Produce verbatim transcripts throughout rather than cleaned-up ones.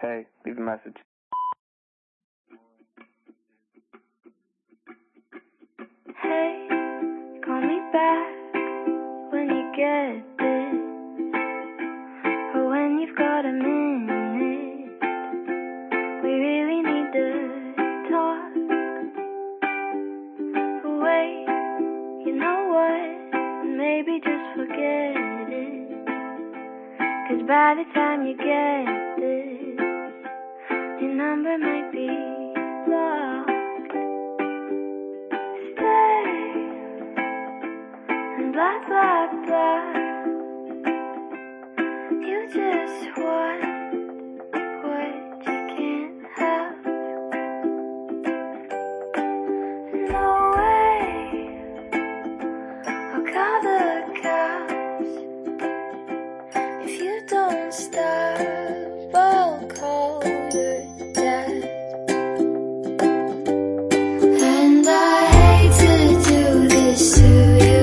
Hey, leave a message. Hey, call me back when you get this, or when you've got a minute. We really need to talk. Wait, you know what? Maybe just forget it, 'cause by the time you get this, your number might be blocked. Blah, blah, blah. You just want what you can't have. No way. I'll call the cops. If you don't stop, I'll call your dad. And I hate to do this to you.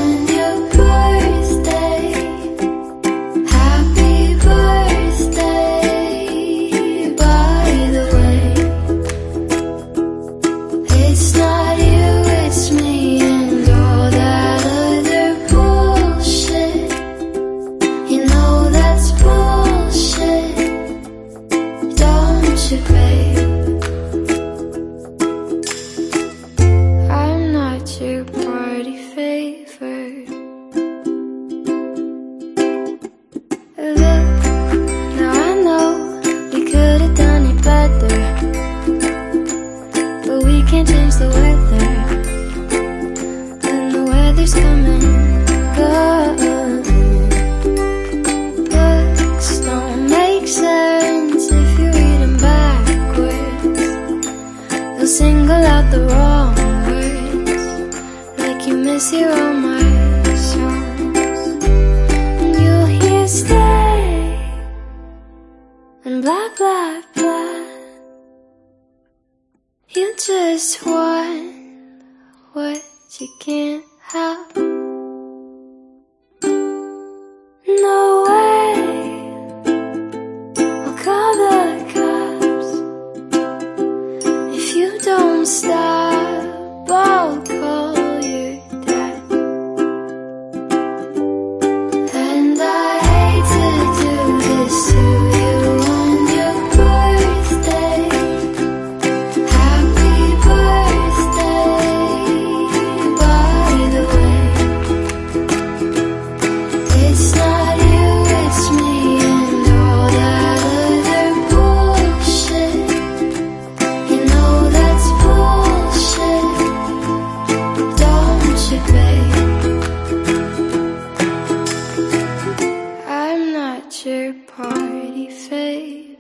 I'm not your party favor. Look, now I know we could have done it better, but we can't change the weather, and the weather's coming. Looks don't make sense if you read them backwards. They'll single out the wrong words, like you mishear all my songs. And you'll hear stay, and blah, blah, blah. You just want what you can't have. No way. I'll call the cops. If you don't stop, I'll call your dad. And I hate to do this to you on your birthday. Happy birthday, by the way. It's not you, it's me, and all that other bullshit. You know that's bullshit, don't you, babe? I'm not your party favor.